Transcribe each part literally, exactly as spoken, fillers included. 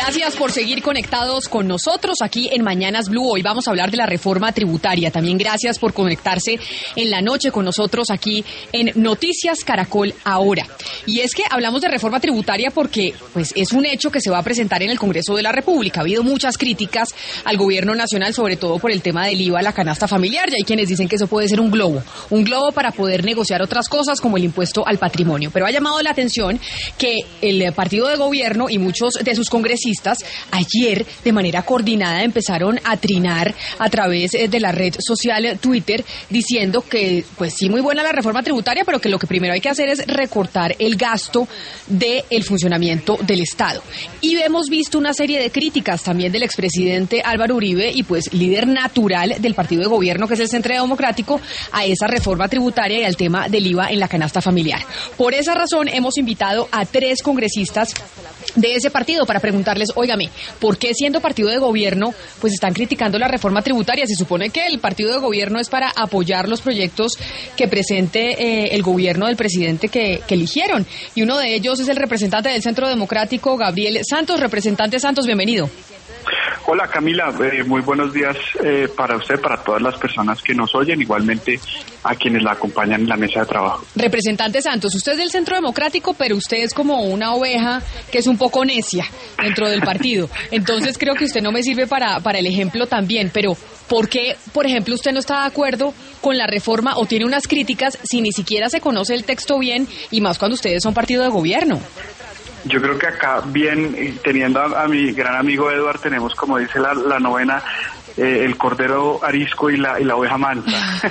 Gracias por seguir conectados con nosotros aquí en Mañanas Blue. Hoy vamos a hablar de la reforma tributaria. También gracias por conectarse en la noche con nosotros aquí en Noticias Caracol Ahora. Y es que hablamos de reforma tributaria porque pues es un hecho que se va a presentar en el Congreso de la República. Ha habido muchas críticas al gobierno nacional, sobre todo por el tema del I V A a la canasta familiar. Y hay quienes dicen que eso puede ser un globo, un globo para poder negociar otras cosas como el impuesto al patrimonio. Pero ha llamado la atención que el partido de gobierno y muchos de sus congresistas ayer de manera coordinada empezaron a trinar a través de la red social Twitter diciendo que pues sí, muy buena la reforma tributaria, pero que lo que primero hay que hacer es recortar el gasto del funcionamiento del Estado. Y hemos visto una serie de críticas también del expresidente Álvaro Uribe y pues líder natural del partido de gobierno, que es el Centro Democrático, a esa reforma tributaria y al tema del I V A en la canasta familiar. Por esa razón hemos invitado a tres congresistas de ese partido para preguntarles, óigame, ¿por qué siendo partido de gobierno pues están criticando la reforma tributaria? Se supone que el partido de gobierno es para apoyar los proyectos que presente eh, el gobierno del presidente que, que eligieron. Y uno de ellos es el representante del Centro Democrático, Gabriel Santos. Representante Santos, bienvenido. Hola Camila, eh, muy buenos días eh, para usted, para todas las personas que nos oyen, igualmente a quienes la acompañan en la mesa de trabajo. Representante Santos, usted es del Centro Democrático, pero usted es como una oveja que es un poco necia dentro del partido. Entonces creo que usted no me sirve para, para el ejemplo también, pero ¿por qué, por ejemplo, usted no está de acuerdo con la reforma o tiene unas críticas si ni siquiera se conoce el texto bien y más cuando ustedes son partido de gobierno? Yo creo que acá, bien, teniendo a, a mi gran amigo Eduard, tenemos, como dice la, la novena, eh, el cordero arisco y la, y la oveja mansa.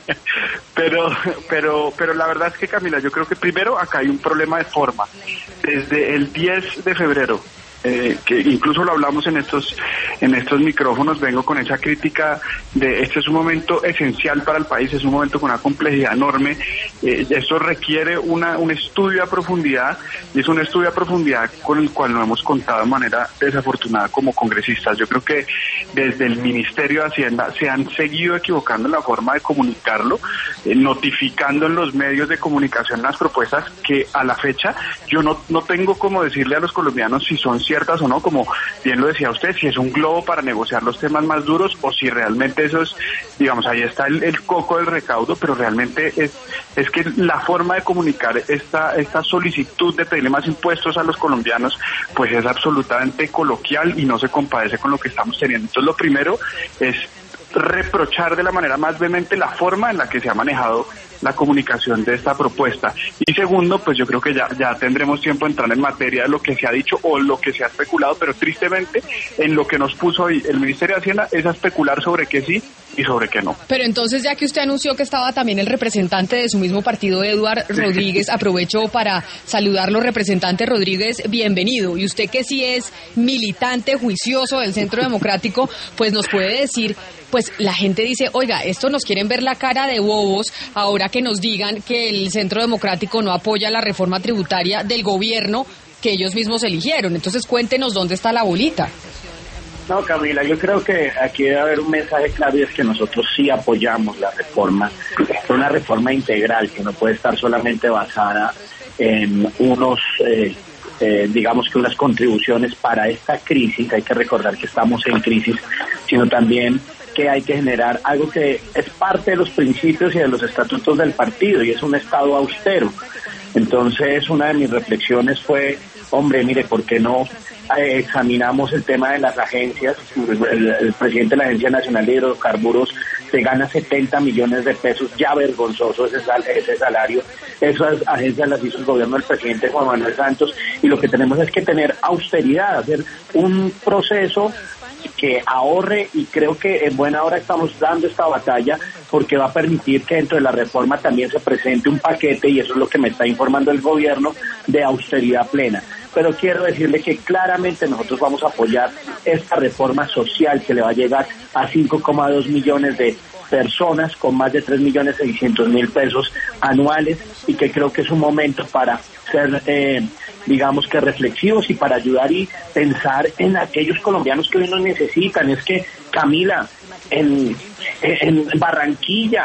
pero, pero, pero la verdad es que, Camila, yo creo que primero acá hay un problema de forma. Desde el diez de febrero, Eh, que incluso lo hablamos en estos en estos micrófonos, vengo con esa crítica de este es un momento esencial para el país, es un momento con una complejidad enorme, eh, esto requiere una un estudio a profundidad y es un estudio a profundidad con el cual no hemos contado de manera desafortunada como congresistas. Yo creo que desde el Ministerio de Hacienda se han seguido equivocando en la forma de comunicarlo, eh, notificando en los medios de comunicación las propuestas que a la fecha yo no, no tengo como decirle a los colombianos si son ciertas o no, como bien lo decía usted, si es un globo para negociar los temas más duros o si realmente eso es, digamos, ahí está el, el coco del recaudo, pero realmente es es que la forma de comunicar esta esta solicitud de pedirle más impuestos a los colombianos, pues es absolutamente coloquial y no se compadece con lo que estamos teniendo. Entonces lo primero es reprochar de la manera más vehemente la forma en la que se ha manejado la comunicación de esta propuesta. Y segundo, pues yo creo que ya ya tendremos tiempo de entrar en materia de lo que se ha dicho o lo que se ha especulado, pero tristemente en lo que nos puso hoy el Ministerio de Hacienda es a especular sobre qué sí y sobre qué no. Pero entonces, ya que usted anunció que estaba también el representante de su mismo partido, Eduard Rodríguez, aprovecho para saludarlo. Representante Rodríguez, bienvenido. Y usted, que sí es militante juicioso del Centro Democrático, pues nos puede decir, pues la gente dice, oiga, esto nos quieren ver la cara de bobos ahora que nos digan que el Centro Democrático no apoya la reforma tributaria del gobierno que ellos mismos eligieron. Entonces cuéntenos dónde está la bolita. No, Camila, yo creo que aquí debe haber un mensaje claro y es que nosotros sí apoyamos la reforma, una reforma integral que no puede estar solamente basada en unos, eh, eh, digamos que unas contribuciones para esta crisis, hay que recordar que estamos en crisis, sino también que hay que generar algo que es parte de los principios y de los estatutos del partido y es un Estado austero. Entonces, una de mis reflexiones fue, hombre, mire, ¿por qué no eh, examinamos el tema de las agencias? El, el presidente de la Agencia Nacional de Hidrocarburos se gana setenta millones de pesos, ya vergonzoso ese, sal, ese salario. Esas agencias las hizo el gobierno del presidente Juan Manuel Santos y lo que tenemos es que tener austeridad, hacer un proceso que ahorre y creo que en buena hora estamos dando esta batalla porque va a permitir que dentro de la reforma también se presente un paquete y eso es lo que me está informando el gobierno de austeridad plena. Pero quiero decirle que claramente nosotros vamos a apoyar esta reforma social que le va a llegar a cinco coma dos millones de personas con más de tres millones seiscientos mil pesos anuales y que creo que es un momento para ser eh, digamos que reflexivos y para ayudar y pensar en aquellos colombianos que hoy nos necesitan. Es que, Camila, en, en Barranquilla,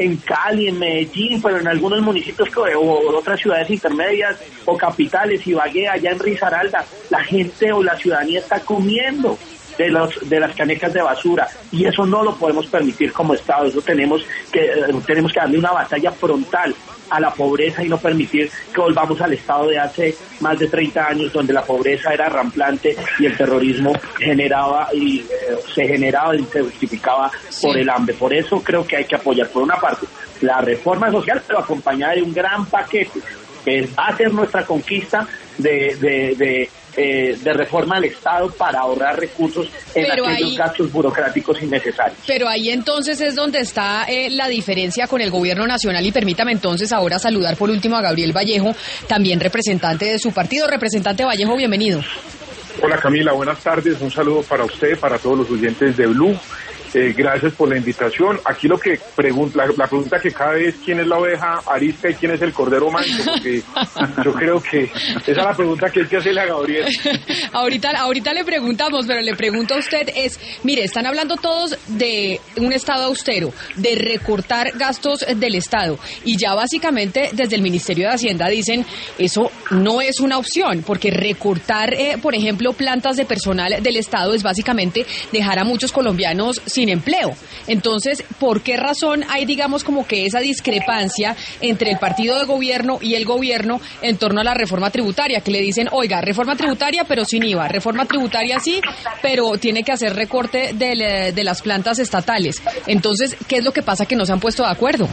en Cali, en Medellín, pero en algunos municipios o otras ciudades intermedias o capitales, Ibagué, allá en Risaralda, la gente o la ciudadanía está comiendo de los de las canecas de basura, y eso no lo podemos permitir como Estado. Eso tenemos que eh, tenemos que darle una batalla frontal a la pobreza y no permitir que volvamos al estado de hace más de treinta años, donde la pobreza era rampante y el terrorismo generaba y eh, se generaba y se justificaba sí. por el hambre. Por eso creo que hay que apoyar, por una parte, la reforma social, pero acompañada de un gran paquete que va a ser nuestra conquista de de, de Eh, de reforma al Estado para ahorrar recursos en pero aquellos ahí, gastos burocráticos innecesarios. Pero ahí entonces es donde está eh, la diferencia con el gobierno nacional, y permítame entonces ahora saludar por último a Gabriel Vallejo, también representante de su partido. Representante Vallejo, bienvenido. Hola Camila, buenas tardes, un saludo para usted, para todos los oyentes de Blue. Eh, gracias por la invitación. Aquí lo que pregunta, la, la pregunta que cabe es quién es la oveja arisca y quién es el cordero manso, porque yo creo que esa es la pregunta que hay que hacerle a Gabriel. ahorita, ahorita le preguntamos, pero le pregunto a usted es, mire, están hablando todos de un Estado austero, de recortar gastos del Estado, y ya básicamente desde el Ministerio de Hacienda dicen, eso no es una opción, porque recortar, eh, por ejemplo, plantas de personal del Estado es básicamente dejar a muchos colombianos sin sin empleo. Entonces, ¿por qué razón hay, digamos, como que esa discrepancia entre el partido de gobierno y el gobierno en torno a la reforma tributaria? Que le dicen, oiga, reforma tributaria pero sin I V A, reforma tributaria sí, pero tiene que hacer recorte de, de las plantas estatales. Entonces, ¿qué es lo que pasa que no se han puesto de acuerdo?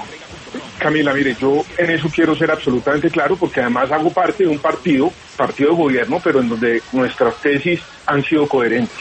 Camila, mire, yo en eso quiero ser absolutamente claro, porque además hago parte de un partido, partido de gobierno, pero en donde nuestras tesis han sido coherentes.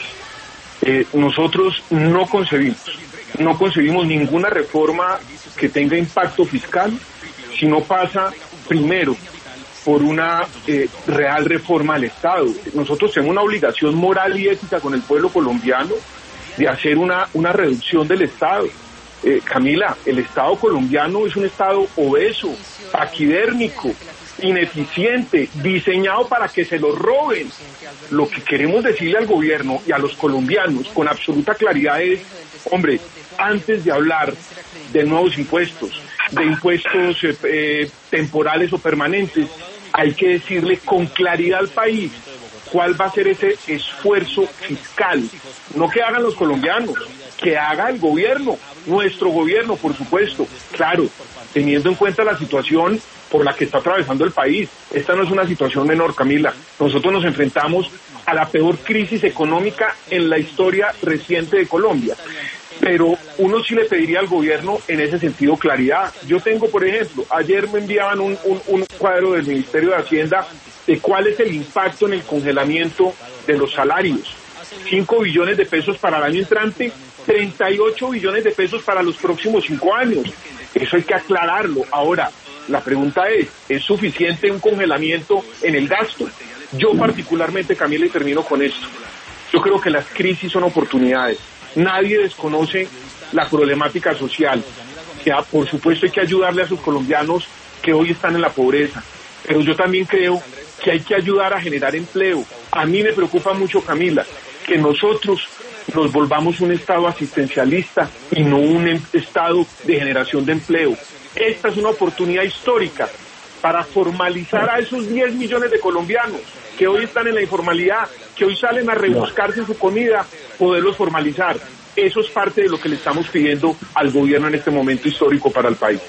Eh, nosotros no concebimos, no concebimos ninguna reforma que tenga impacto fiscal si no pasa primero por una eh, real reforma al Estado. Nosotros tenemos una obligación moral y ética con el pueblo colombiano de hacer una, una reducción del Estado. Eh, Camila, el Estado colombiano es un Estado obeso, paquidérmico, ineficiente, diseñado para que se lo roben. Lo que queremos decirle al gobierno y a los colombianos con absoluta claridad es, hombre, antes de hablar de nuevos impuestos, de impuestos eh, eh, temporales o permanentes, hay que decirle con claridad al país cuál va a ser ese esfuerzo fiscal. No que hagan los colombianos, que haga el gobierno, nuestro gobierno, por supuesto, claro, teniendo en cuenta la situación por la que está atravesando el país. Esta no es una situación menor, Camila. Nosotros nos enfrentamos a la peor crisis económica en la historia reciente de Colombia. Pero uno sí le pediría al gobierno en ese sentido claridad. Yo tengo, por ejemplo, ayer me enviaban un, un, un cuadro del Ministerio de Hacienda de cuál es el impacto en el congelamiento de los salarios. cinco billones de pesos para el año entrante, treinta y ocho billones de pesos para los próximos cinco años. Eso hay que aclararlo. Ahora, la pregunta es, ¿es suficiente un congelamiento en el gasto? Yo particularmente, Camila, y termino con esto, yo creo que las crisis son oportunidades. Nadie desconoce la problemática social. Que, por supuesto, hay que ayudarle a sus colombianos que hoy están en la pobreza. Pero yo también creo que hay que ayudar a generar empleo. A mí me preocupa mucho, Camila, que nosotros nos volvamos un Estado asistencialista y no un Estado de generación de empleo. Esta es una oportunidad histórica para formalizar a esos diez millones de colombianos que hoy están en la informalidad, que hoy salen a rebuscarse su comida, poderlos formalizar. Eso es parte de lo que le estamos pidiendo al gobierno en este momento histórico para el país.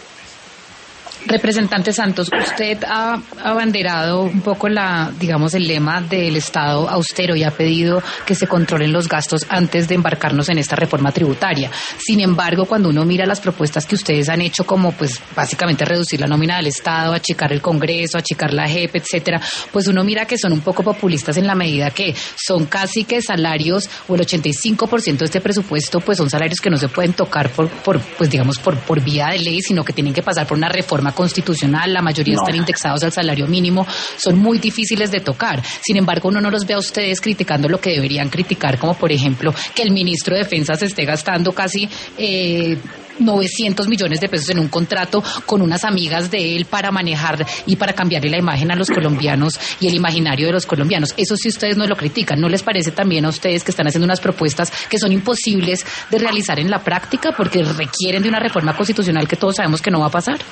Representante Santos, usted ha abanderado un poco la, digamos, el lema del Estado austero y ha pedido que se controlen los gastos antes de embarcarnos en esta reforma tributaria. Sin embargo, cuando uno mira las propuestas que ustedes han hecho, como pues básicamente reducir la nómina del Estado, achicar el Congreso, achicar la J E P, etcétera, pues uno mira que son un poco populistas en la medida que son casi que salarios, o el ochenta y cinco por ciento de este presupuesto, pues son salarios que no se pueden tocar por, por pues digamos, por, por vía de ley, sino que tienen que pasar por una reforma constitucional. La mayoría no. están indexados al salario mínimo, son muy difíciles de tocar. Sin embargo, uno no los ve a ustedes criticando lo que deberían criticar, como por ejemplo que el ministro de Defensa se esté gastando casi eh, novecientos millones de pesos en un contrato con unas amigas de él para manejar y para cambiarle la imagen a los colombianos y el imaginario de los colombianos. Eso sí ustedes no lo critican. ¿No les parece también a ustedes que están haciendo unas propuestas que son imposibles de realizar en la práctica porque requieren de una reforma constitucional que todos sabemos que no va a pasar?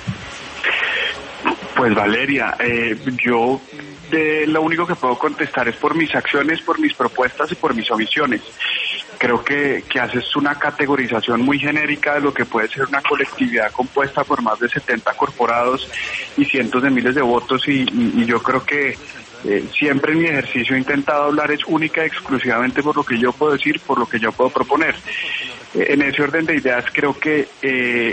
Pues Valeria, eh, yo de, lo único que puedo contestar es por mis acciones, por mis propuestas y por mis omisiones. Creo que, que haces una categorización muy genérica de lo que puede ser una colectividad compuesta por más de setenta corporados y cientos de miles de votos y, y, y yo creo que eh, siempre en mi ejercicio he intentado hablar es única y exclusivamente por lo que yo puedo decir, por lo que yo puedo proponer. Eh, en ese orden de ideas creo que eh,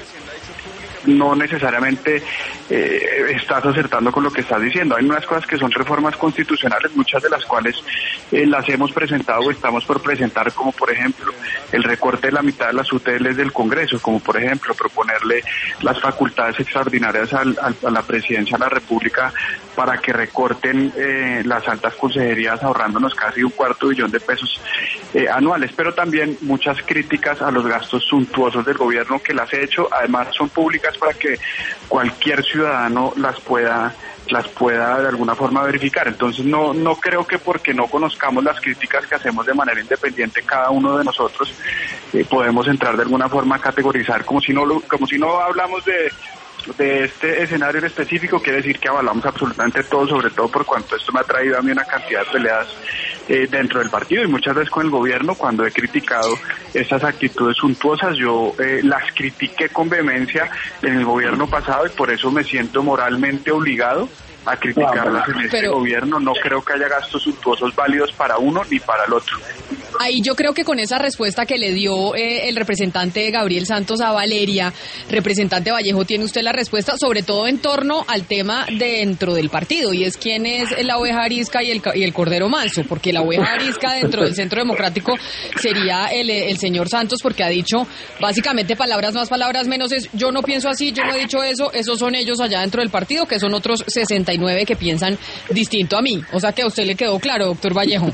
no necesariamente eh, estás acertando con lo que estás diciendo. Hay unas cosas que son reformas constitucionales, muchas de las cuales eh, las hemos presentado o estamos por presentar, como por ejemplo el recorte de la mitad de las U T Ls del Congreso, como por ejemplo proponerle las facultades extraordinarias al, al, a la Presidencia de la República para que recorten eh, las altas consejerías ahorrándonos casi un cuarto billón de pesos eh, anuales, pero también muchas críticas a los gastos suntuosos del gobierno que las he hecho, además son públicas para que cualquier ciudadano las pueda las pueda de alguna forma verificar. Entonces no no creo que porque no conozcamos las críticas que hacemos de manera independiente cada uno de nosotros eh, podemos entrar de alguna forma a categorizar como si no lo, como si no hablamos de de este escenario en específico. Quiere decir que avalamos absolutamente todo, sobre todo por cuanto esto me ha traído a mí una cantidad de peleas eh, dentro del partido y muchas veces con el gobierno. Cuando he criticado estas actitudes suntuosas, yo eh, las critiqué con vehemencia en el gobierno pasado y por eso me siento moralmente obligado a criticarlas en este Pero, gobierno. No creo que haya gastos suntuosos válidos para uno ni para el otro. Ahí yo creo que con esa respuesta que le dio eh, el representante Gabriel Santos a Valeria, representante Vallejo, tiene usted la respuesta, sobre todo en torno al tema dentro del partido, y es quién es la oveja arisca y el, y el cordero manso, porque la oveja arisca dentro del Centro Democrático sería el, el señor Santos, porque ha dicho básicamente palabras más, palabras menos, es yo no pienso así, yo no he dicho eso, esos son ellos allá dentro del partido, que son otros sesenta y nueve que piensan distinto a mí. O sea que a usted le quedó claro, doctor Vallejo.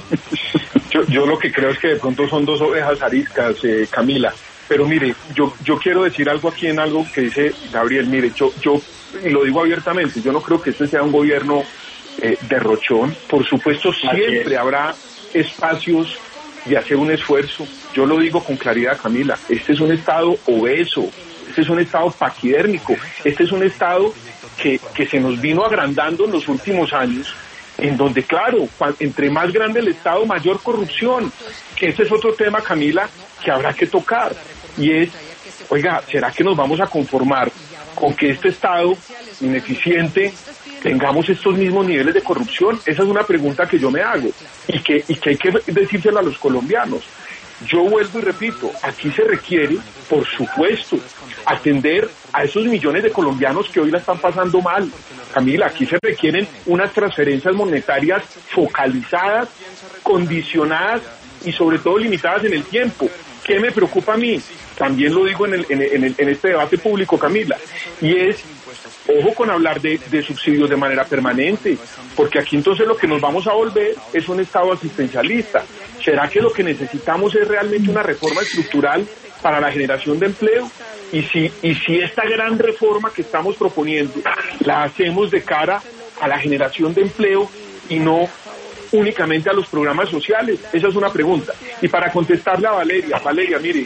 Yo, yo lo que creo es que de pronto son dos ovejas ariscas, eh, Camila. Pero mire, yo yo quiero decir algo aquí en algo que dice Gabriel. Mire, yo yo y lo digo abiertamente, yo no creo que este sea un gobierno eh, derrochón. Por supuesto, siempre habrá espacios de hacer un esfuerzo. Yo lo digo con claridad, Camila. Este es un Estado obeso, este es un Estado paquidérmico, este es un Estado que, que se nos vino agrandando en los últimos años, en donde, claro, entre más grande el Estado, mayor corrupción, que ese es otro tema, Camila, que habrá que tocar, y es, oiga, ¿será que nos vamos a conformar con que este Estado ineficiente tengamos estos mismos niveles de corrupción? Esa es una pregunta que yo me hago, y que, y que hay que decírsela a los colombianos. Yo vuelvo y repito, aquí se requiere, por supuesto, atender a esos millones de colombianos que hoy la están pasando mal. Camila, aquí se requieren unas transferencias monetarias focalizadas, condicionadas y sobre todo limitadas en el tiempo. ¿Qué me preocupa a mí? También lo digo en, el, en, el, en este debate público, Camila, y es, ojo con hablar de, de subsidios de manera permanente, porque aquí entonces lo que nos vamos a volver es un Estado asistencialista. ¿Será que lo que necesitamos es realmente una reforma estructural para la generación de empleo? Y si, y si esta gran reforma que estamos proponiendo la hacemos de cara a la generación de empleo y no únicamente a los programas sociales, esa es una pregunta. Y para contestarle a Valeria, Valeria, mire,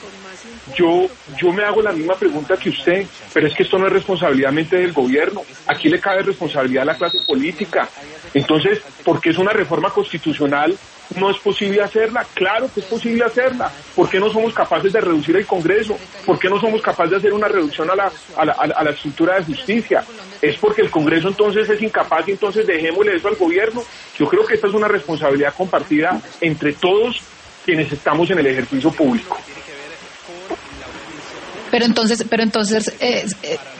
yo yo me hago la misma pregunta que usted, pero es que esto no es responsabilidad del gobierno, aquí le cabe responsabilidad a la clase política. Entonces, ¿por qué es una reforma constitucional? ¿No es posible hacerla? Claro que es posible hacerla. ¿Por qué no somos capaces de reducir el Congreso? ¿Por qué no somos capaces de hacer una reducción a la, a la, a la estructura de justicia? ¿Es porque el Congreso entonces es incapaz y entonces dejémosle eso al gobierno? Yo creo que esta es una responsabilidad compartida entre todos quienes estamos en el ejercicio público. Pero entonces, pero entonces, eh, eh,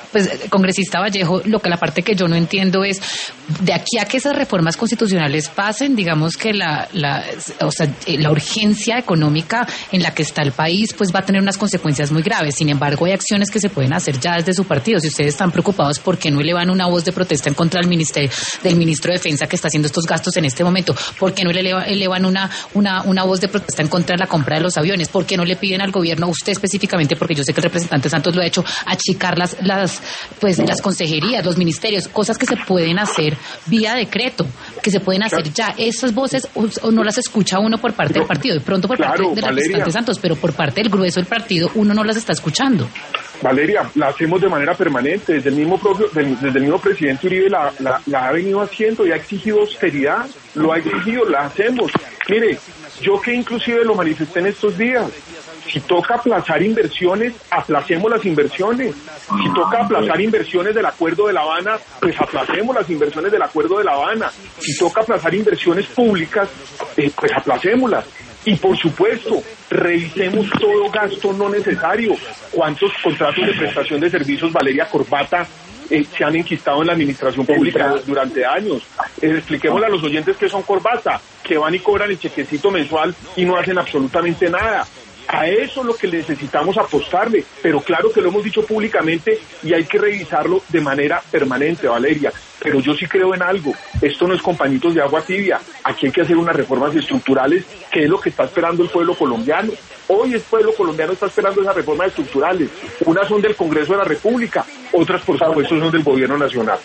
pues, congresista Vallejo, lo que la parte que yo no entiendo es, de aquí a que esas reformas constitucionales pasen, digamos que la, la, o sea, la urgencia económica en la que está el país, pues va a tener unas consecuencias muy graves. Sin embargo, hay acciones que se pueden hacer ya desde su partido. Si ustedes están preocupados, ¿por qué no elevan una voz de protesta en contra del ministerio, del ministro de Defensa que está haciendo estos gastos en este momento? ¿Por qué no eleva, elevan una, una, una voz de protesta en contra de la compra de los aviones? ¿Por qué no le piden al gobierno, usted específicamente, porque yo sé que el representante Santos lo ha hecho, achicar las, las, pues, las consejerías, los ministerios, cosas que se pueden hacer vía decreto, que se pueden hacer ya? Esas voces o, o no las escucha uno por parte del partido, de pronto por claro, parte del Valeria. representante Santos, pero por parte del grueso del partido uno no las está escuchando. Valeria, la hacemos de manera permanente, desde el mismo propio, desde el mismo presidente Uribe la, la, la ha venido haciendo y ha exigido austeridad, lo ha exigido, la hacemos. Mire, yo que inclusive lo manifesté en estos días, si toca aplazar inversiones, aplacemos las inversiones. Si toca aplazar inversiones del Acuerdo de La Habana, pues aplacemos las inversiones del Acuerdo de La Habana. Si toca aplazar inversiones públicas, eh, pues aplacémoslas. Y por supuesto, revisemos todo gasto no necesario. ¿Cuántos contratos de prestación de servicios, Valeria Corbata, eh, se han enquistado en la administración pública durante años? Eh, expliquémosle a los oyentes que son corbata, que van y cobran el chequecito mensual y no hacen absolutamente nada. A eso es lo que necesitamos apostarle, pero claro que lo hemos dicho públicamente y hay que revisarlo de manera permanente, Valeria. Pero yo sí creo en algo, esto no es con pañitos de agua tibia, aquí hay que hacer unas reformas estructurales, que es lo que está esperando el pueblo colombiano. Hoy el pueblo colombiano está esperando esas reformas estructurales, unas son del Congreso de la República, otras por supuesto son del Gobierno Nacional.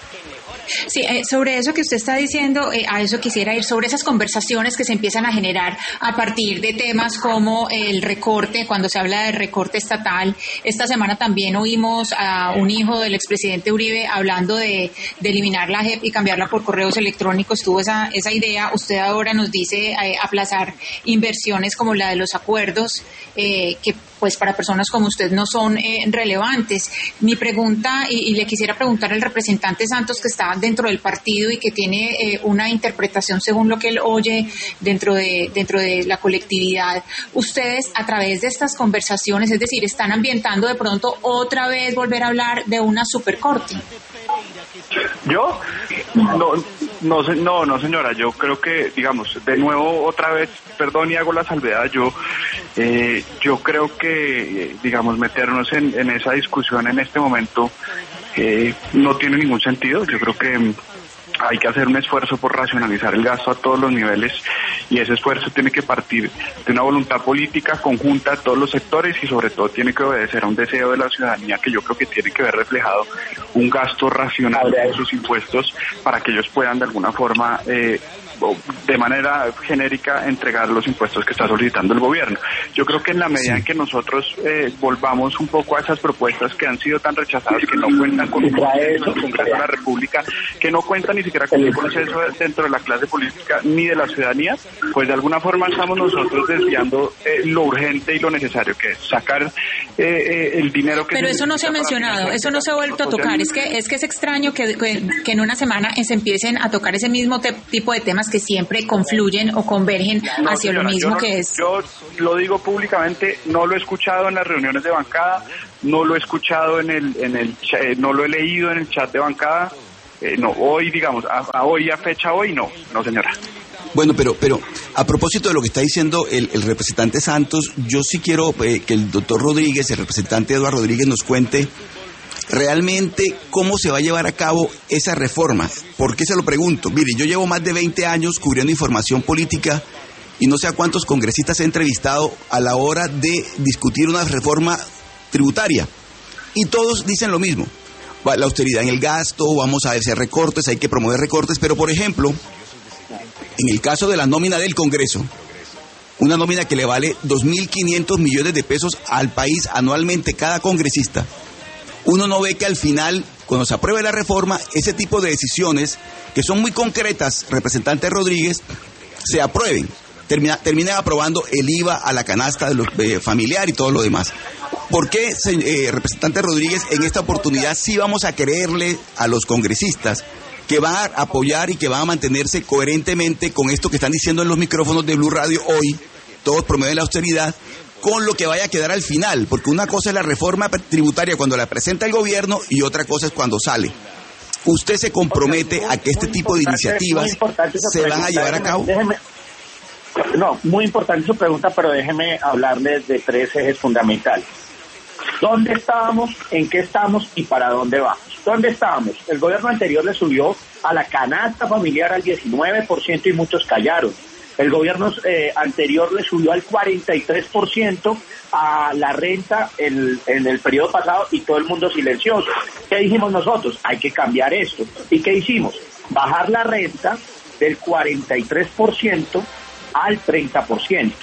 Sí, eh, sobre eso que usted está diciendo, eh, a eso quisiera ir, sobre esas conversaciones que se empiezan a generar a partir de temas como el recorte, cuando se habla de recorte estatal. Esta semana también oímos a un hijo del expresidente Uribe hablando de, de eliminar la J E P y cambiarla por correos electrónicos. Tuvo esa, esa idea. Usted ahora nos dice eh, aplazar inversiones como la de los acuerdos, eh, que pues para personas como usted no son eh, relevantes. Mi pregunta, y, y le quisiera preguntar al representante Santos, que está dentro del partido y que tiene eh, una interpretación según lo que él oye dentro de dentro de la colectividad. Ustedes, a través de estas conversaciones, es decir, están ambientando de pronto otra vez volver a hablar de una supercorte. ¿Yo? No, no, no, no, señora, yo creo que, digamos, de nuevo, otra vez, perdón y hago la salvedad, yo eh, yo creo que, digamos, meternos en, en esa discusión en este momento eh, no tiene ningún sentido. Yo creo que hay que hacer un esfuerzo por racionalizar el gasto a todos los niveles y ese esfuerzo tiene que partir de una voluntad política conjunta de todos los sectores y sobre todo tiene que obedecer a un deseo de la ciudadanía que yo creo que tiene que ver reflejado un gasto racional de sus impuestos para que ellos puedan de alguna forma eh, de manera genérica entregar los impuestos que está solicitando el gobierno. Yo creo que en la medida en que nosotros eh, volvamos un poco a esas propuestas que han sido tan rechazadas, que no cuentan con un Congreso de la República, que no cuentan ni siquiera con un consenso dentro de la clase política ni de la ciudadanía, pues de alguna forma estamos nosotros desviando eh, lo urgente y lo necesario, que es sacar eh, eh, el dinero que... Pero eso no se ha mencionado, eso no se ha vuelto a tocar. Es que es que es extraño que, que, que en una semana se empiecen a tocar ese mismo te, tipo de temas que siempre confluyen o convergen no, hacia señora, lo mismo no, que es... Yo lo digo públicamente, no lo he escuchado en las reuniones de bancada, no lo he escuchado en el, en el eh, no lo he leído en el chat de bancada, eh, no, hoy digamos, a, a hoy, a fecha hoy, no, no señora. Bueno, pero pero a propósito de lo que está diciendo el, el representante Santos, yo sí quiero eh, que el doctor Rodríguez, el representante Eduardo Rodríguez, nos cuente realmente cómo se va a llevar a cabo esas reformas. ¿Por qué se lo pregunto? Mire, yo llevo más de veinte años cubriendo información política y no sé a cuántos congresistas he entrevistado a la hora de discutir una reforma tributaria. Y todos dicen lo mismo. La austeridad en el gasto, vamos a hacer recortes, hay que promover recortes, pero por ejemplo, en el caso de la nómina del Congreso, una nómina que le vale dos mil quinientos millones de pesos al país anualmente cada congresista, uno no ve que al final, cuando se apruebe la reforma, ese tipo de decisiones, que son muy concretas, representante Rodríguez, se aprueben, termina, terminen aprobando el I V A a la canasta de los, eh, familiar y todo lo demás. ¿Por qué, eh, representante Rodríguez, en esta oportunidad sí vamos a creerle a los congresistas que van a apoyar y que van a mantenerse coherentemente con esto que están diciendo en los micrófonos de Blue Radio hoy? Todos promueven la austeridad, con lo que vaya a quedar al final, porque una cosa es la reforma tributaria cuando la presenta el gobierno y otra cosa es cuando sale. ¿Usted se compromete a que este tipo de iniciativas se van a llevar a cabo? Déjeme, no, muy importante su pregunta, pero déjeme hablarles de tres ejes fundamentales. ¿Dónde estábamos, en qué estamos y para dónde vamos? ¿Dónde estábamos? El gobierno anterior le subió a la canasta familiar al diecinueve por ciento y muchos callaron. El gobierno eh, anterior le subió al cuarenta y tres por ciento a la renta en, en el periodo pasado y todo el mundo silencioso. ¿Qué dijimos nosotros? Hay que cambiar esto. ¿Y qué hicimos? Bajar la renta del cuarenta y tres por ciento al treinta por ciento.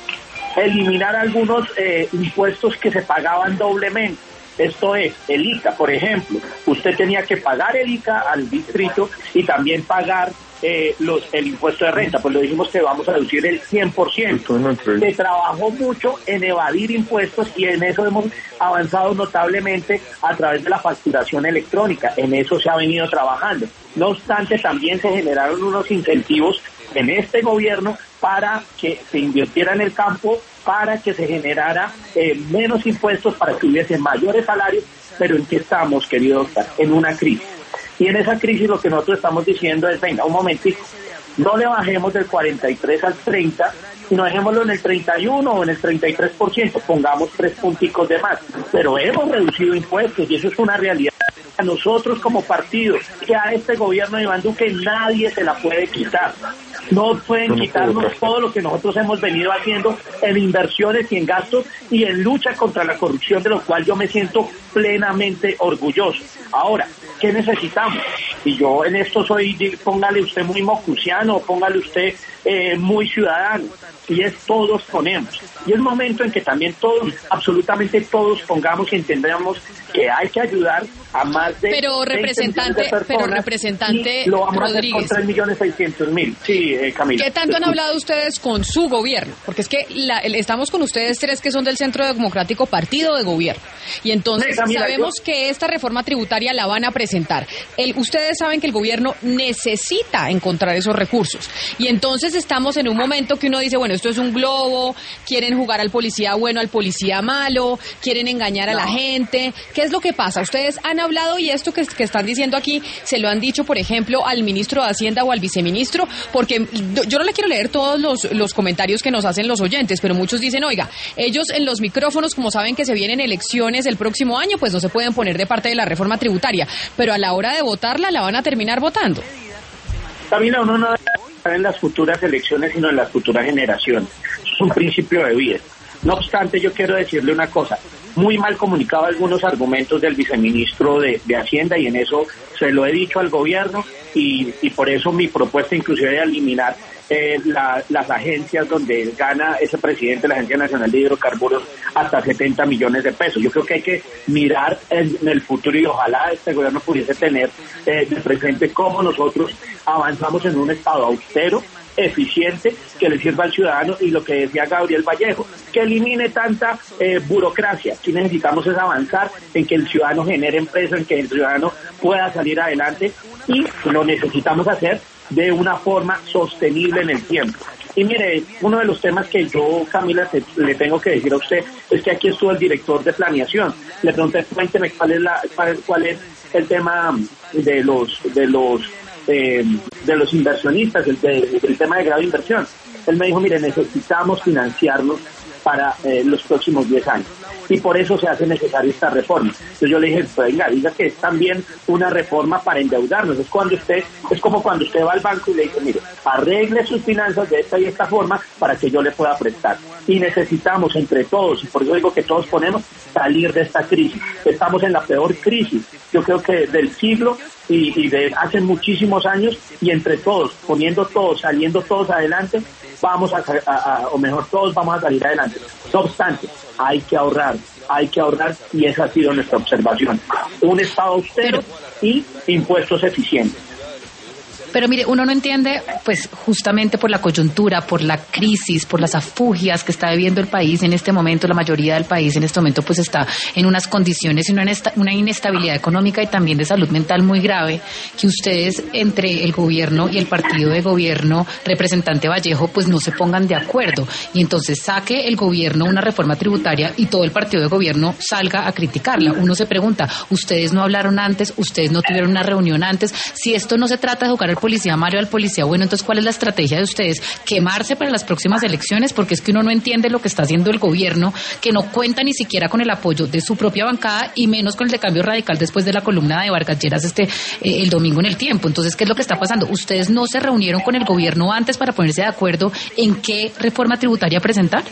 Eliminar algunos eh, impuestos que se pagaban doblemente. Esto es, el I C A, por ejemplo. Usted tenía que pagar el I C A al distrito y también pagar eh, los, el impuesto de renta. Pues lo dijimos que vamos a reducir el cien por ciento. Se trabajó mucho en evadir impuestos y en eso hemos avanzado notablemente a través de la facturación electrónica. En eso se ha venido trabajando. No obstante, también se generaron unos incentivos en este gobierno para que se invirtiera en el campo, para que se generara eh, menos impuestos, para que hubiese mayores salarios, pero ¿en qué estamos, querido doctor? En una crisis. Y en esa crisis lo que nosotros estamos diciendo es, venga, un momentito, no le bajemos del cuarenta y tres al treinta, sino dejémoslo en el treinta y uno o en el treinta y tres por ciento, pongamos tres punticos de más, pero hemos reducido impuestos y eso es una realidad. A nosotros como partido, que a este gobierno de Iván Duque nadie se la puede quitar. No pueden quitarnos todo lo que nosotros hemos venido haciendo en inversiones y en gastos y en lucha contra la corrupción, de lo cual yo me siento plenamente orgulloso. Ahora, ¿qué necesitamos? Y yo en esto soy, póngale usted muy mocuciano, póngale usted eh, muy ciudadano, y es todos ponemos. Y es momento en que también todos, absolutamente todos pongamos y entendamos que hay que ayudar a más de pero representante, pero representante lo vamos Rodríguez, a hacer con tres millones seiscientos mil. Sí, eh, Camila. ¿Qué tanto han hablado ustedes con su gobierno? Porque es que la, el, estamos con ustedes tres que son del Centro Democrático Partido de Gobierno. Y entonces sí, Camila, sabemos yo... que esta reforma tributaria la van a presentar. El, ustedes saben que el gobierno necesita encontrar esos recursos. Y entonces estamos en un momento que uno dice, bueno, esto es un globo, quieren jugar al policía bueno, al policía malo, quieren engañar a no. la gente. ¿Qué es lo que pasa? Ustedes han hablado, y esto que, que están diciendo aquí, se lo han dicho, por ejemplo, al ministro de Hacienda o al viceministro, porque yo no le quiero leer todos los, los comentarios que nos hacen los oyentes, pero muchos dicen, oiga, ellos en los micrófonos, como saben que se vienen elecciones el próximo año, pues no se pueden poner de parte de la reforma tributaria, pero a la hora de votarla la van a terminar votando. Camila, uno no debe estar en las futuras elecciones, sino en las futuras generaciones. Es un principio de vida. No obstante, yo quiero decirle una cosa. Muy mal comunicado algunos argumentos del viceministro de, de Hacienda, y en eso se lo he dicho al gobierno, y, y por eso mi propuesta inclusive de eliminar eh, la, las agencias donde gana ese presidente, la Agencia Nacional de Hidrocarburos, hasta setenta millones de pesos. Yo creo que hay que mirar en, en el futuro, y ojalá este gobierno pudiese tener eh, de presente cómo nosotros avanzamos en un estado austero, eficiente, que le sirva al ciudadano, y lo que decía Gabriel Vallejo, que elimine tanta eh, burocracia. Aquí necesitamos es avanzar en que el ciudadano genere empleo, en que el ciudadano pueda salir adelante, y lo necesitamos hacer de una forma sostenible en el tiempo. Y mire, uno de los temas que yo, Camila, te, le tengo que decir a usted, es que aquí estuvo el director de planeación. Le pregunté, cuénteme cuál es la, cuál, cuál es el tema de los de los Eh, de los inversionistas, el, de, el tema de grado de inversión. Él me dijo, mire, necesitamos financiarnos para eh, los próximos diez años, y por eso se hace necesaria esta reforma. Entonces yo le dije, pues venga, diga que es también una reforma para endeudarnos. Es cuando usted, es como cuando usted va al banco y le dice, mire, arregle sus finanzas de esta y esta forma para que yo le pueda prestar. Y necesitamos entre todos, y por eso digo que todos ponemos, salir de esta crisis. Estamos en la peor crisis, yo creo que del siglo, y, y de hace muchísimos años, y entre todos, poniendo todos, saliendo todos adelante, vamos a, a, a, o mejor, todos vamos a salir adelante. No obstante, hay que ahorrar, hay que ahorrar, y esa ha sido nuestra observación. Un Estado austero y impuestos eficientes. Pero mire, uno no entiende, pues justamente por la coyuntura, por la crisis, por las afugias que está viviendo el país en este momento, la mayoría del país en este momento pues está en unas condiciones y una, una inestabilidad económica y también de salud mental muy grave, que ustedes entre el gobierno y el partido de gobierno, representante Vallejo, pues no se pongan de acuerdo y entonces saque el gobierno una reforma tributaria y todo el partido de gobierno salga a criticarla. Uno se pregunta, ustedes no hablaron antes, ustedes no tuvieron una reunión antes, si esto no se trata de jugar al policía Mario al policía bueno, entonces ¿cuál es la estrategia de ustedes? ¿Quemarse para las próximas elecciones? Porque es que uno no entiende lo que está haciendo el gobierno, que no cuenta ni siquiera con el apoyo de su propia bancada y menos con el de Cambio Radical después de la columna de Vargas Lleras este eh, el domingo en El Tiempo. Entonces, ¿qué es lo que está pasando? Ustedes no se reunieron con el gobierno antes para ponerse de acuerdo en qué reforma tributaria presentar.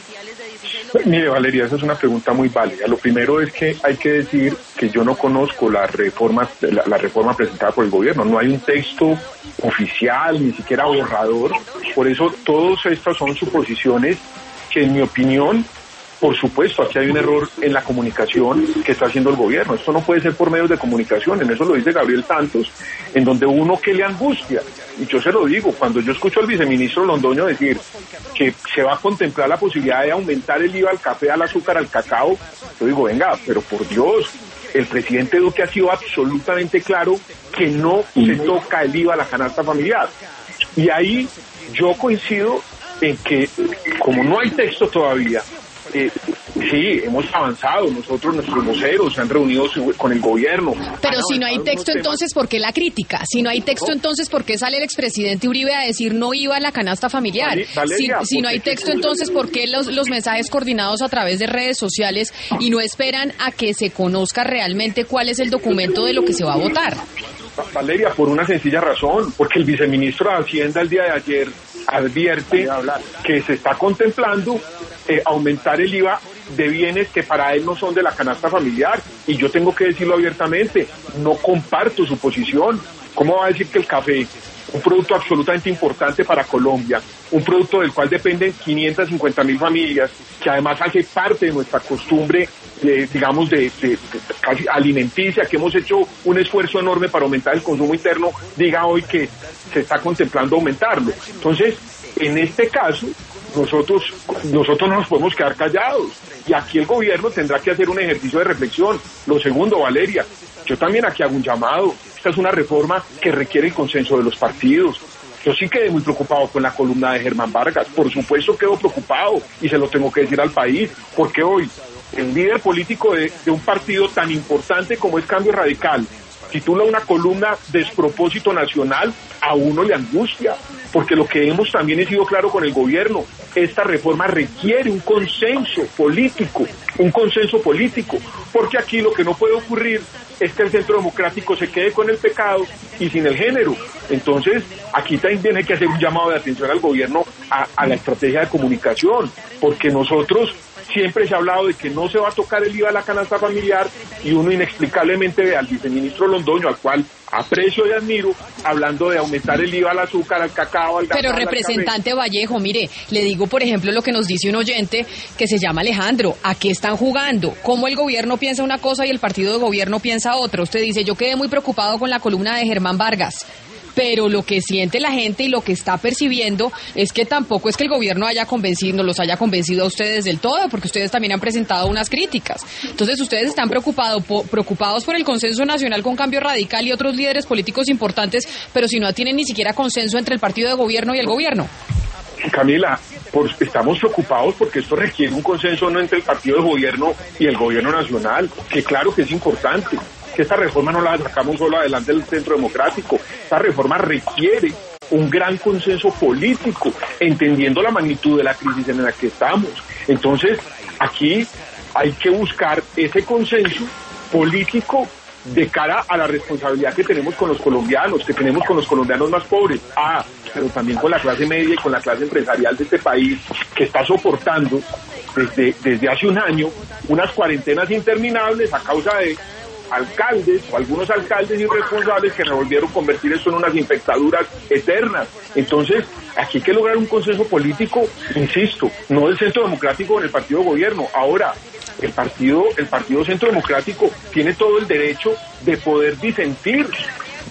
Mire, Valeria, esa es una pregunta muy válida. Lo primero es que hay que decir que yo no conozco la reforma, la, la reforma presentada por el gobierno. No hay un texto oficial, ni siquiera borrador. Por eso, todas estas son suposiciones que, en mi opinión, por supuesto, aquí hay un error en la comunicación que está haciendo el gobierno. Esto no puede ser por medios de comunicación, en eso lo dice Gabriel Santos, en donde uno que le angustia. Y yo se lo digo, cuando yo escucho al viceministro Londoño decir que se va a contemplar la posibilidad de aumentar el I V A al café, al azúcar, al cacao, yo digo, venga, pero por Dios, el presidente Duque ha sido absolutamente claro que no se toca el I V A a la canasta familiar. Y ahí yo coincido en que, como no hay texto todavía, Eh, sí, hemos avanzado, nosotros, nuestros voceros se han reunido con el gobierno. Pero si no hay texto, entonces, ¿por qué la crítica? Si no hay texto, entonces, ¿por qué sale el expresidente Uribe a decir no iba a la canasta familiar? Valeria, si, si no hay texto, entonces, ¿por qué los, los mensajes coordinados a través de redes sociales y no esperan a que se conozca realmente cuál es el documento de lo que se va a votar? Valeria, por una sencilla razón, porque el viceministro de Hacienda el día de ayer advierte que se está contemplando eh, aumentar el I V A de bienes que para él no son de la canasta familiar, y yo tengo que decirlo abiertamente, no comparto su posición. ¿Cómo va a decir que el café, un producto absolutamente importante para Colombia, un producto del cual dependen quinientas cincuenta mil familias, que además hace parte de nuestra costumbre, de, digamos, de, de, de casi alimenticia, que hemos hecho un esfuerzo enorme para aumentar el consumo interno, diga hoy que se está contemplando aumentarlo? Entonces, en este caso, nosotros, nosotros no nos podemos quedar callados, y aquí el gobierno tendrá que hacer un ejercicio de reflexión. Lo segundo, Valeria, yo también aquí hago un llamado. Esta es una reforma que requiere el consenso de los partidos. Yo sí quedé muy preocupado con la columna de Germán Vargas, por supuesto quedo preocupado y se lo tengo que decir al país, porque hoy el líder político de, de un partido tan importante como es Cambio Radical titula una columna Despropósito Nacional, a uno le angustia, porque lo que hemos también sido claro con el gobierno, esta reforma requiere un consenso político, un consenso político, porque aquí lo que no puede ocurrir es que el Centro Democrático se quede con el pecado y sin el género. Entonces, aquí también hay que hacer un llamado de atención al gobierno a, a la estrategia de comunicación, porque nosotros siempre se ha hablado de que no se va a tocar el I V A a la canasta familiar, y uno inexplicablemente ve al viceministro Londoño, al cual aprecio y admiro, hablando de aumentar el I V A al azúcar, al cacao, al Pero representante Vallejo, mire, le digo por ejemplo lo que nos dice un oyente que se llama Alejandro, ¿a qué están jugando? ¿Cómo el gobierno piensa una cosa y el partido de gobierno piensa otra? Usted dice, yo quedé muy preocupado con la columna de Germán Vargas, pero lo que siente la gente y lo que está percibiendo es que tampoco es que el gobierno haya convencido, no los haya convencido a ustedes del todo, porque ustedes también han presentado unas críticas. Entonces ustedes están preocupado, po, preocupados por el consenso nacional con Cambio Radical y otros líderes políticos importantes, pero si no tienen ni siquiera consenso entre el partido de gobierno y el gobierno. Camila, por, estamos preocupados porque esto requiere un consenso no entre el partido de gobierno y el gobierno nacional, que claro que es importante, que esta reforma no la sacamos solo adelante del Centro Democrático. Esta reforma requiere un gran consenso político, entendiendo la magnitud de la crisis en la que estamos. Entonces, aquí hay que buscar ese consenso político de cara a la responsabilidad que tenemos con los colombianos, que tenemos con los colombianos más pobres, ah, pero también con la clase media y con la clase empresarial de este país, que está soportando desde, desde hace un año unas cuarentenas interminables a causa de alcaldes o algunos alcaldes irresponsables que revolvieron convertir esto en unas infectaduras eternas. Entonces, aquí hay que lograr un consenso político, insisto, no del Centro Democrático con el partido de gobierno. Ahora, el partido, el partido Centro Democrático tiene todo el derecho de poder disentir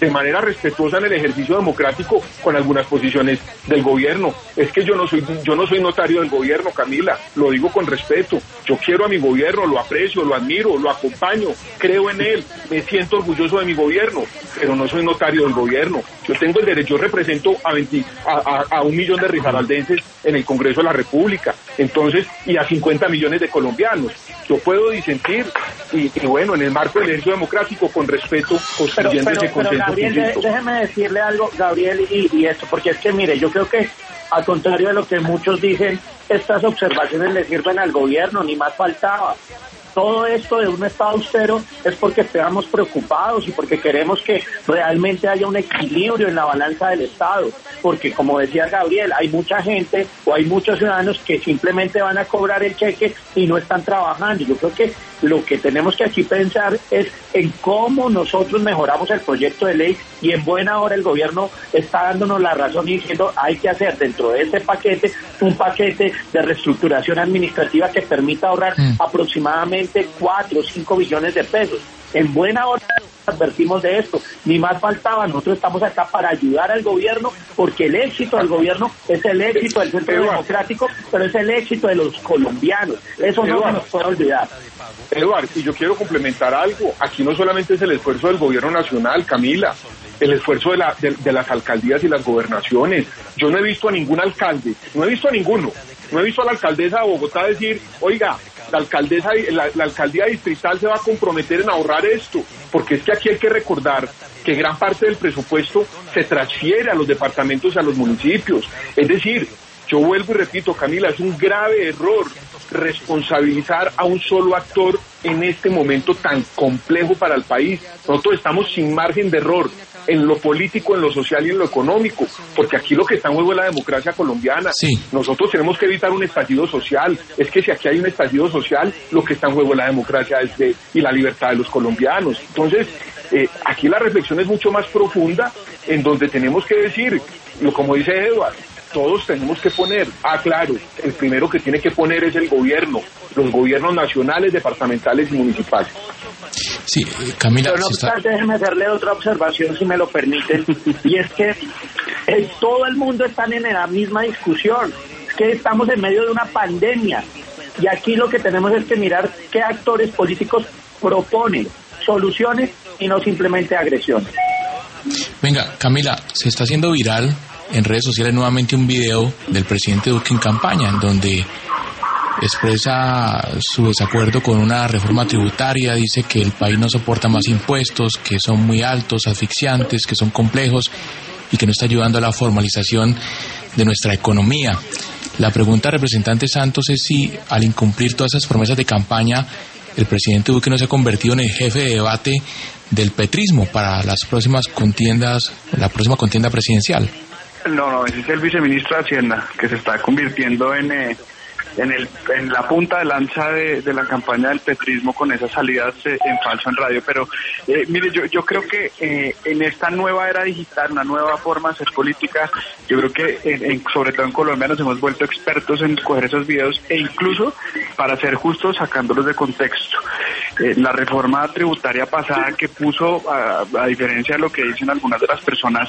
de manera respetuosa en el ejercicio democrático con algunas posiciones del gobierno. Es que yo no soy yo no soy notario del gobierno, Camila, lo digo con respeto. Yo quiero a mi gobierno, lo aprecio, lo admiro, lo acompaño, creo en él, me siento orgulloso de mi gobierno, pero no soy notario del gobierno. Yo tengo el derecho, yo represento a, veinte, a, a, a un millón de risaraldenses en el Congreso de la República, entonces, y a cincuenta millones de colombianos. Yo puedo disentir y, y bueno, en el marco del ejercicio democrático, con respeto, construyendo pero, pero, ese consenso. Pero Gabriel, de, déjeme decirle algo, Gabriel, y, y esto, porque es que mire, yo creo que al contrario de lo que muchos dicen, estas observaciones le sirven al gobierno, ni más faltaba. Todo esto de un Estado austero es porque estamos preocupados y porque queremos que realmente haya un equilibrio en la balanza del Estado, porque como decía Gabriel, hay mucha gente o hay muchos ciudadanos que simplemente van a cobrar el cheque y no están trabajando. Yo creo que lo que tenemos que aquí pensar es en cómo nosotros mejoramos el proyecto de ley, y en buena hora el gobierno está dándonos la razón y diciendo hay que hacer dentro de este paquete un paquete de reestructuración administrativa que permita ahorrar mm. aproximadamente cuatro o cinco billones de pesos. En buena hora advertimos de esto, ni más faltaba. Nosotros estamos acá para ayudar al gobierno, porque el éxito del gobierno es el éxito del centro Eduardo. democrático, pero es el éxito de los colombianos. Eso no se nos puede olvidar. Eduardo, y yo quiero complementar algo. Aquí no solamente es el esfuerzo del gobierno nacional, Camila, el esfuerzo de, la, de, de las alcaldías y las gobernaciones. Yo no he visto a ningún alcalde, no he visto a ninguno, no he visto a la alcaldesa de Bogotá decir, oiga, la alcaldesa, la, la alcaldía distrital se va a comprometer en ahorrar esto, porque es que aquí hay que recordar que gran parte del presupuesto se transfiere a los departamentos y a los municipios. Es decir, yo vuelvo y repito, Camila, es un grave error responsabilizar a un solo actor en este momento tan complejo para el país. Nosotros estamos sin margen de error en lo político, en lo social y en lo económico, porque aquí lo que está en juego es la democracia colombiana. Sí. Nosotros tenemos que evitar un estallido social. Es que si aquí hay un estallido social, lo que está en juego es la democracia de, y la libertad de los colombianos. Entonces, eh, aquí la reflexión es mucho más profunda, en donde tenemos que decir, lo como dice Eduardo, todos tenemos que poner, ah claro, el primero que tiene que poner es el gobierno, los gobiernos nacionales, departamentales y municipales. Sí, Camila. Pero no obstante, está... déjeme hacerle otra observación, si me lo permiten, y es que eh, todo el mundo está en la misma discusión, es que estamos en medio de una pandemia, y aquí lo que tenemos es que mirar qué actores políticos proponen soluciones y no simplemente agresiones. Venga, Camila, se está haciendo viral en redes sociales nuevamente un video del presidente Duque en campaña, en donde expresa su desacuerdo con una reforma tributaria, dice que el país no soporta más impuestos, que son muy altos, asfixiantes, que son complejos y que no está ayudando a la formalización de nuestra economía. La pregunta, representante Santos, es si al incumplir todas esas promesas de campaña, el presidente Duque no se ha convertido en el jefe de debate del petrismo para las próximas contiendas, la próxima contienda presidencial. No, no, ese es el viceministro de Hacienda, que se está convirtiendo en eh, en el en la punta de lanza de, de la campaña del petrismo con esas salidas eh, en falso en radio. Pero eh, mire, yo yo creo que eh, en esta nueva era digital, una nueva forma de hacer política, yo creo que en, en, sobre todo en Colombia nos hemos vuelto expertos en coger esos videos e incluso, para ser justos, sacándolos de contexto. Eh, la reforma tributaria pasada que puso, a, a diferencia de lo que dicen algunas de las personas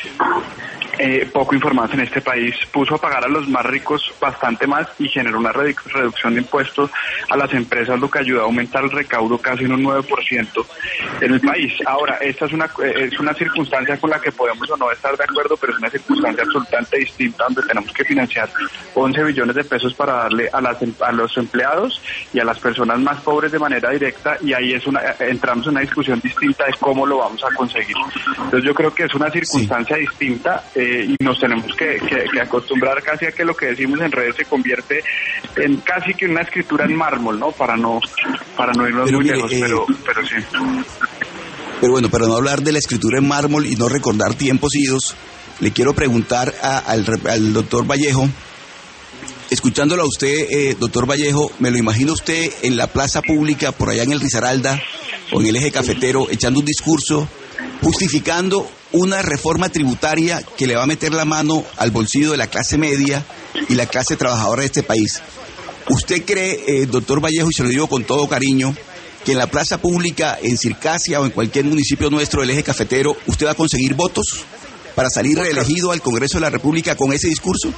Eh, poco informadas en este país, puso a pagar a los más ricos bastante más y generó una redu- reducción de impuestos a las empresas, lo que ayudó a aumentar el recaudo casi en un nueve por ciento en el país. Ahora, esta es una eh, es una circunstancia con la que podemos o no estar de acuerdo, pero es una circunstancia absolutamente distinta, donde tenemos que financiar once billones de pesos para darle a las a los empleados y a las personas más pobres de manera directa, y ahí es una entramos en una discusión distinta de cómo lo vamos a conseguir. Entonces yo creo que es una circunstancia sí. distinta, eh, y nos tenemos que, que, que acostumbrar casi a que lo que decimos en redes se convierte en casi que una escritura en mármol, ¿no? Para no para no irnos pero muy mire, lejos, eh, pero, pero sí. Pero bueno, para no hablar de la escritura en mármol y no recordar tiempos idos, le quiero preguntar a, al, al doctor Vallejo, escuchándolo a usted, eh, doctor Vallejo, me lo imagino usted en la plaza pública, por allá en el Risaralda, o en el eje cafetero, echando un discurso, justificando una reforma tributaria que le va a meter la mano al bolsillo de la clase media y la clase trabajadora de este país. ¿Usted cree, eh, doctor Vallejo, y se lo digo con todo cariño, que en la plaza pública, en Circasia o en cualquier municipio nuestro del eje cafetero, usted va a conseguir votos para salir reelegido al Congreso de la República con ese discurso?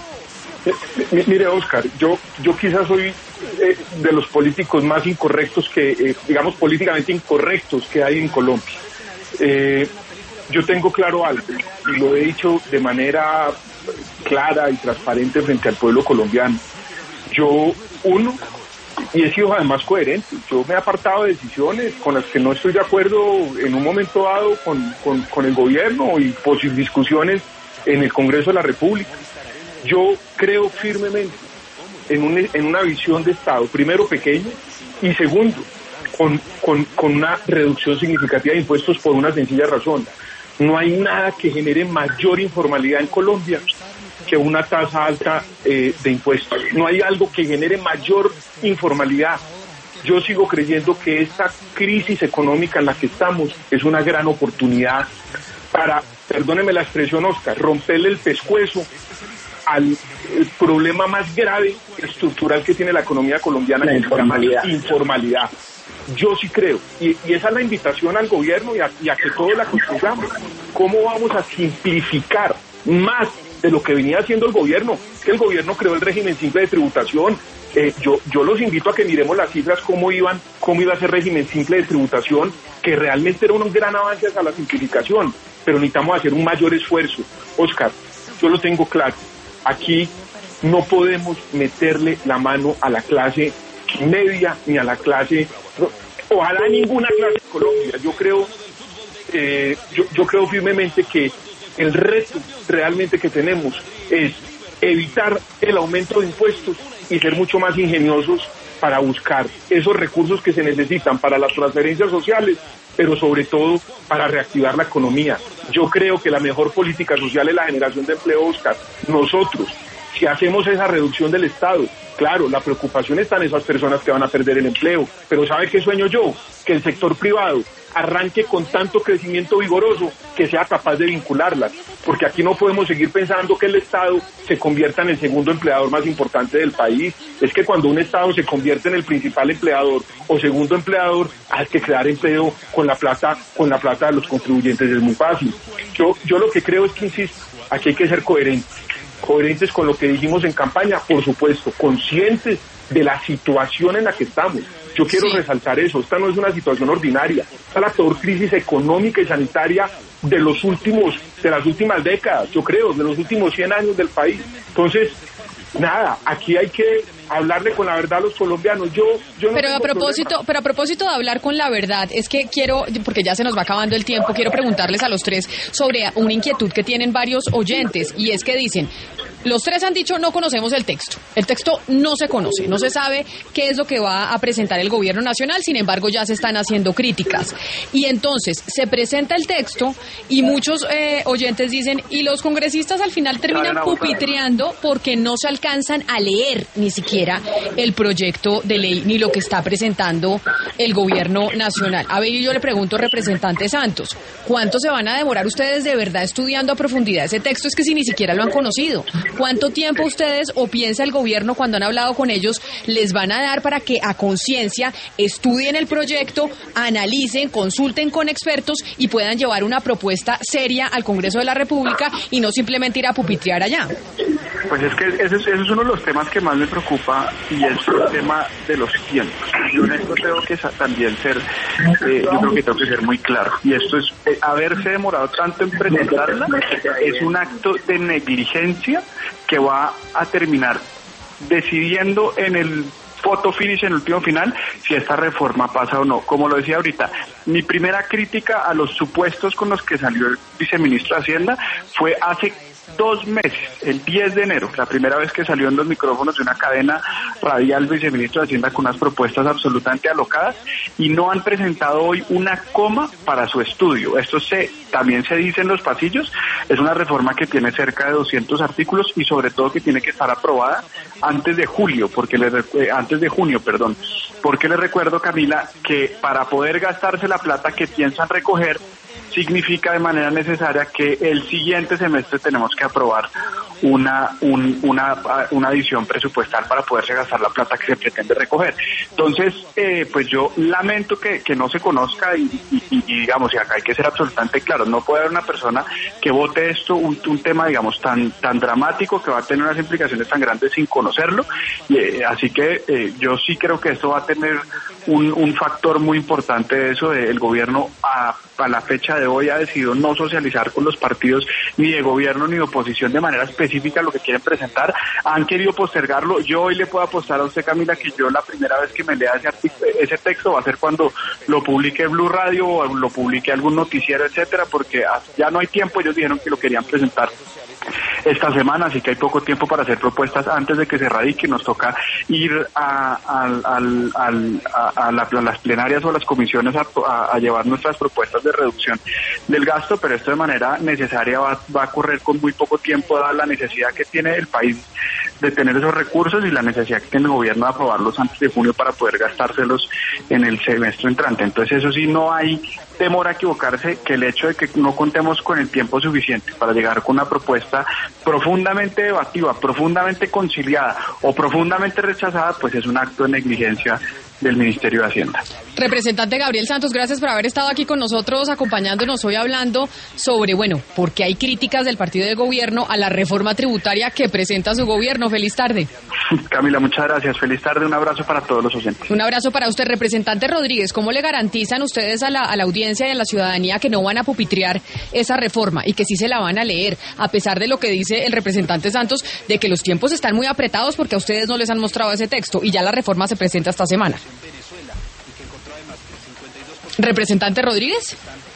M- mire, Oscar, yo, yo quizás soy eh, de los políticos más incorrectos que, eh, digamos, políticamente incorrectos que hay en Colombia. Eh, yo tengo claro algo, y lo he dicho de manera clara y transparente frente al pueblo colombiano. Yo, uno, y he sido además coherente, yo me he apartado de decisiones con las que no estoy de acuerdo en un momento dado con, con, con el gobierno y posibles discusiones en el Congreso de la República. Yo creo firmemente en, un, en una visión de Estado, primero pequeño y segundo, con, con, con una reducción significativa de impuestos por una sencilla razón. No hay nada que genere mayor informalidad en Colombia que una tasa alta eh, de impuestos. No hay algo que genere mayor informalidad. Yo sigo creyendo que esta crisis económica en la que estamos es una gran oportunidad para, perdóneme la expresión, Oscar, romperle el pescuezo al el problema más grave estructural que tiene la economía colombiana, la que informalidad. se llama informalidad. Yo sí creo, y, y esa es la invitación al gobierno y a, y a que todos la construyamos. ¿Cómo vamos a simplificar más de lo que venía haciendo el gobierno? Que el gobierno creó el régimen simple de tributación. Eh, yo, yo los invito a que miremos las cifras, cómo iban, cómo iba a ser régimen simple de tributación, que realmente era un gran avance hacia la simplificación, pero necesitamos hacer un mayor esfuerzo. Oscar, yo lo tengo claro, aquí no podemos meterle la mano a la clase media ni a la clase, ojalá ninguna clase de Colombia. Yo creo, eh, yo, yo creo firmemente que el reto realmente que tenemos es evitar el aumento de impuestos y ser mucho más ingeniosos para buscar esos recursos que se necesitan para las transferencias sociales, pero sobre todo para reactivar la economía. Yo creo que la mejor política social es la generación de empleo, Oscar. Nosotros, si hacemos esa reducción del Estado, claro, la preocupación está en esas personas que van a perder el empleo, pero ¿sabe qué sueño yo? Que el sector privado arranque con tanto crecimiento vigoroso que sea capaz de vincularlas, porque aquí no podemos seguir pensando que el Estado se convierta en el segundo empleador más importante del país. Es que cuando un Estado se convierte en el principal empleador o segundo empleador, hay que crear empleo con la plata, con la plata de los contribuyentes, es muy fácil. Yo, yo lo que creo es que, insisto, aquí hay que ser coherentes, coherentes con lo que dijimos en campaña, por supuesto, conscientes de la situación en la que estamos. Yo quiero sí. resaltar eso, esta no es una situación ordinaria, esta es la peor crisis económica y sanitaria de los últimos, de las últimas décadas, yo creo, de los últimos cien años del país. Entonces, nada, aquí hay que hablarle con la verdad a los colombianos. Yo, yo no pero a propósito, problema. pero a propósito de hablar con la verdad, es que quiero, porque ya se nos va acabando el tiempo, quiero preguntarles a los tres sobre una inquietud que tienen varios oyentes, y es que dicen, los tres han dicho no conocemos el texto, el texto no se conoce, no se sabe qué es lo que va a presentar el gobierno nacional, sin embargo ya se están haciendo críticas, y entonces se presenta el texto y muchos eh, oyentes dicen, y los congresistas al final terminan pupitreando porque no se alcanzan a leer ni siquiera el proyecto de ley ni lo que está presentando el gobierno nacional. A ver, yo le pregunto, representante Santos, ¿cuánto se van a demorar ustedes de verdad estudiando a profundidad ese texto? Es que si ni siquiera lo han conocido. ¿Cuánto tiempo ustedes o piensa el gobierno cuando han hablado con ellos les van a dar para que a conciencia estudien el proyecto, analicen, consulten con expertos y puedan llevar una propuesta seria al Congreso de la República y no simplemente ir a pupitrear allá? Pues es que ese es, ese es uno de los temas que más me preocupa, y es el tema de los tiempos. Yo en esto tengo que también ser, eh, yo creo que tengo que ser muy claro, y esto es, eh, haberse demorado tanto en presentarla es un acto de negligencia que va a terminar decidiendo en el photo finish, en el último final, si esta reforma pasa o no. Como lo decía ahorita, mi primera crítica a los supuestos con los que salió el viceministro de Hacienda fue hace dos meses, el diez de enero, la primera vez que salió en los micrófonos de una cadena radial el viceministro de Hacienda con unas propuestas absolutamente alocadas, y no han presentado hoy una coma para su estudio. Esto se también se dice en los pasillos, es una reforma que tiene cerca de doscientos artículos y sobre todo que tiene que estar aprobada antes de julio, porque le, eh, antes de junio, perdón, porque les recuerdo, Camila, que para poder gastarse la plata que piensan recoger, significa de manera necesaria que el siguiente semestre tenemos que aprobar una un, una una adición presupuestal para poderse gastar la plata que se pretende recoger. Entonces, eh, pues yo lamento que, que no se conozca y, y, y digamos, y acá hay que ser absolutamente claro, no puede haber una persona que vote esto, un, un tema, digamos, tan tan dramático que va a tener unas implicaciones tan grandes sin conocerlo, y, eh, así que eh, yo sí creo que esto va a tener un, un factor muy importante de eso. De, el gobierno a, a la fecha de hoy ha decidido no socializar con los partidos ni de gobierno ni de oposición de manera específica lo que quieren presentar, han querido postergarlo. Yo hoy le puedo apostar a usted, Camila, que yo la primera vez que me lea ese, artículo, ese texto va a ser cuando lo publique Blue Radio o lo publique algún noticiero, etcétera, porque ya no hay tiempo. Ellos dijeron que lo querían presentar esta semana, así que hay poco tiempo para hacer propuestas antes de que se radique. Nos toca ir a, a, a, a, a, la, a las plenarias o a las comisiones a, a, a llevar nuestras propuestas de reducción del gasto, pero esto de manera necesaria va, va a correr con muy poco tiempo, dada la necesidad que tiene el país de tener esos recursos y la necesidad que tiene el gobierno de aprobarlos antes de junio para poder gastárselos en el semestre entrante. Entonces, eso sí, no hay temor a equivocarse, que el hecho de que no contemos con el tiempo suficiente para llegar con una propuesta profundamente debativa, profundamente conciliada o profundamente rechazada, pues es un acto de negligencia del Ministerio de Hacienda. Representante Gabriel Santos, gracias por haber estado aquí con nosotros, acompañándonos hoy hablando sobre, bueno, por qué hay críticas del partido de gobierno a la reforma tributaria que presenta su gobierno. Feliz tarde. Camila, muchas gracias. Feliz tarde. Un abrazo para todos los oyentes. Un abrazo para usted, representante Rodríguez. ¿Cómo le garantizan ustedes a la, a la audiencia y a la ciudadanía que no van a pupitrear esa reforma y que sí se la van a leer, a pesar de lo que dice el representante Santos, de que los tiempos están muy apretados porque a ustedes no les han mostrado ese texto y ya la reforma se presenta esta semana? Representante Rodríguez.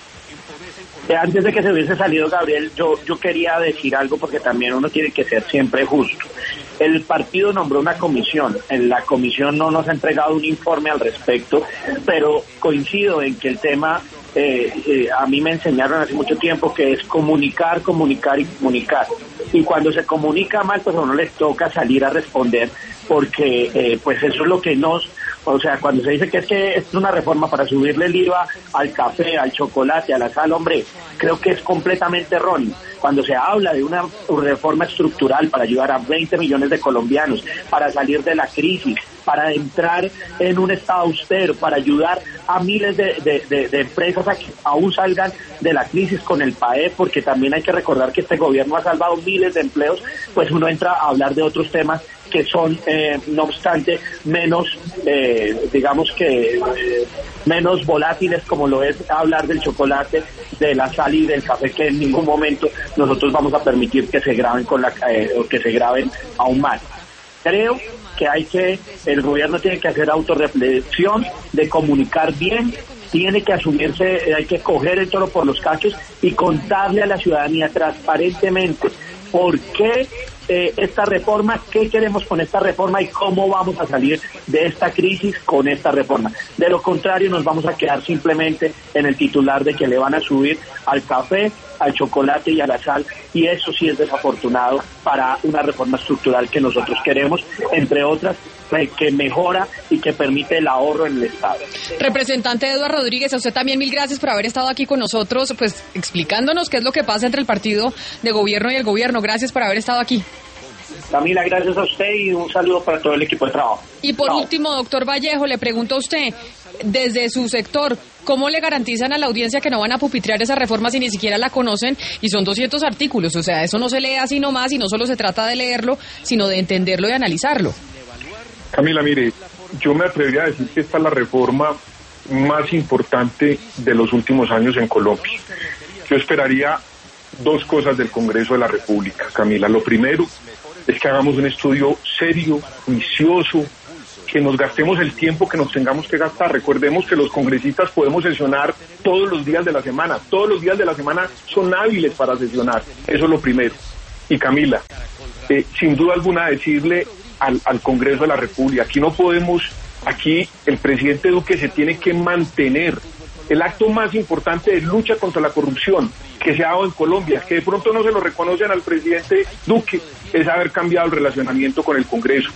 Antes de que se hubiese salido Gabriel, yo, yo quería decir algo porque también uno tiene que ser siempre justo. El partido nombró una comisión, en la comisión no nos ha entregado un informe al respecto, pero coincido en que el tema, eh, eh, a mí me enseñaron hace mucho tiempo que es comunicar, comunicar y comunicar. Y cuando se comunica mal, pues a uno les toca salir a responder, porque eh, pues eso es lo que nos... O sea, cuando se dice que es que es una reforma para subirle el I V A al café, al chocolate, a la sal, hombre, creo que es completamente erróneo. Cuando se habla de una reforma estructural para ayudar a veinte millones de colombianos, para salir de la crisis, para entrar en un estado austero, para ayudar a miles de, de, de, de empresas a que aún salgan de la crisis con el P A E, porque también hay que recordar que este gobierno ha salvado miles de empleos, pues uno entra a hablar de otros temas que son, eh, no obstante, menos, eh, digamos que, eh, menos volátiles, como lo es hablar del chocolate, de la sal y del café, que en ningún momento nosotros vamos a permitir que se graben con la, eh, o que se graben aún más. Creo que hay que, el gobierno tiene que hacer autorreflexión, de comunicar bien, tiene que asumirse, hay que coger el toro por los cachos y contarle a la ciudadanía transparentemente por qué eh, esta reforma, qué queremos con esta reforma y cómo vamos a salir de esta crisis con esta reforma. De lo contrario, nos vamos a quedar simplemente en el titular de que le van a subir al café, al chocolate y a la sal, y eso sí es desafortunado para una reforma estructural que nosotros queremos, entre otras, que mejora y que permite el ahorro en el Estado. Representante Eduardo Rodríguez, a usted también mil gracias por haber estado aquí con nosotros, pues explicándonos qué es lo que pasa entre el partido de gobierno y el gobierno. Gracias por haber estado aquí. Camila, gracias a usted y un saludo para todo el equipo de trabajo. Y por Chao. último, doctor Vallejo, le pregunto a usted, desde su sector, ¿cómo le garantizan a la audiencia que no van a pupitrear esa reforma si ni siquiera la conocen? Y son doscientos artículos, o sea, eso no se lee así nomás y no solo se trata de leerlo, sino de entenderlo y analizarlo. Camila, mire, yo me atrevería a decir que esta es la reforma más importante de los últimos años en Colombia. Yo esperaría dos cosas del Congreso de la República, Camila. Lo primero es que hagamos un estudio serio, juicioso, que nos gastemos el tiempo que nos tengamos que gastar. Recordemos que los congresistas podemos sesionar todos los días de la semana. Todos los días de la semana son hábiles para sesionar. Eso es lo primero. Y Camila, eh, sin duda alguna decirle al, al Congreso de la República, aquí no podemos, aquí el presidente Duque se tiene que mantener. El acto más importante de lucha contra la corrupción que se ha dado en Colombia, que de pronto no se lo reconocen al presidente Duque, es haber cambiado el relacionamiento con el Congreso.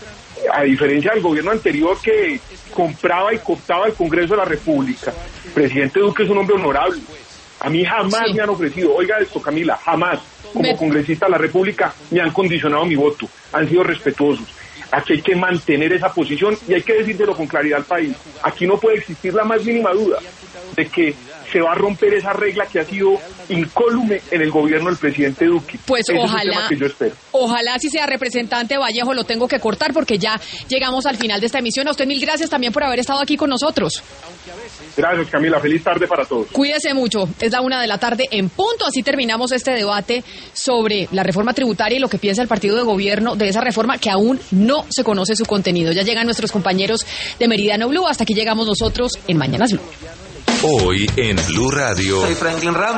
A diferencia del gobierno anterior que compraba y cooptaba el Congreso de la República, el presidente Duque es un hombre honorable. A mí jamás sí. me han ofrecido, oiga esto, Camila, jamás como Me... congresista de la República, me han condicionado mi voto, han sido respetuosos. Aquí hay que mantener esa posición y hay que decírselo con claridad al país. Aquí no puede existir la más mínima duda de que se va a romper esa regla que ha sido incólume en el gobierno del presidente Duque. Pues Ese ojalá, es un tema que yo espero. Ojalá si sea representante Vallejo, lo tengo que cortar porque ya llegamos al final de esta emisión. A usted mil gracias también por haber estado aquí con nosotros. Gracias, Camila. Feliz tarde para todos. Cuídese mucho. Es la una de la tarde en punto. Así terminamos este debate sobre la reforma tributaria y lo que piensa el partido de gobierno de esa reforma que aún no se conoce su contenido. Ya llegan nuestros compañeros de Meridiano Blue. Hasta aquí llegamos nosotros en Mañanas Blue. Hoy en Blue Radio. Soy Franklin Ramos.